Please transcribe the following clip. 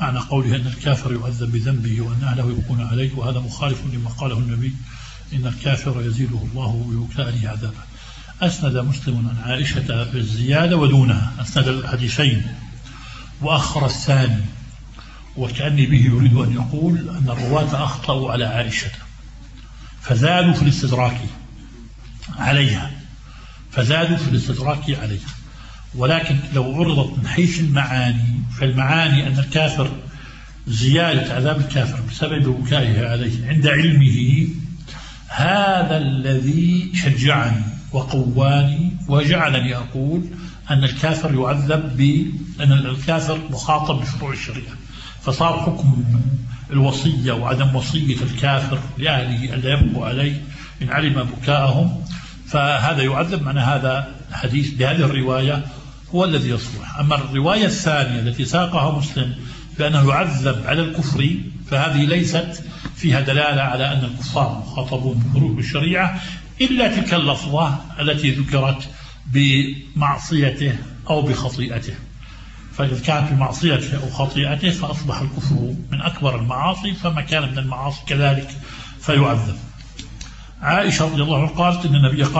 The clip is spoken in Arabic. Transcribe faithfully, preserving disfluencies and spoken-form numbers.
معنى قوله أن الكافر يعذب بذنبه وأن أهله يبقون عليه، وهذا مخالف لما قاله النبي إن الكافر يزيده الله ويكاله عذابه. أسند مسلم عن عائشة بالزيادة ودونها، أسند الحديثين وأخر الثاني، وكأني به يريد أن يقول أن الرواة أخطأوا على عائشة فزادوا في الاستدراك عليها فزادوا في الاستدراك عليها ولكن لو عرضت من حيث المعاني فالمعاني أن الكافر زيادة عذاب الكافر بسبب بكائه عليه عند علمه، هذا الذي شجعني وقواني وجعلني أقول أن الكافر يعذب بأن الكافر مخاطب بفروع الشريعة، فصار حكم الوصية وعدم وصية الكافر لأهله ألا يبقوا عليه إن علم بكاءهم، فهذا يعذب. معنى هذا الحديث بهذه الرواية هو الذي يصلح. أما الرواية الثانية التي ساقها مسلم بأنه يعذب على الكفر فهذه ليست فيها دلالة على أن الكفار مخاطبون بفروع الشريعة إلا تلك اللفظة التي ذكرت بمعصيته أو بخطيئته، فإذا كانت بمعصيته أو خطيئته فأصبح الكفر من أكبر المعاصي، فما كان من المعاصي كذلك فيعذب. عائشة رضي الله عنها قالت إن النبي قال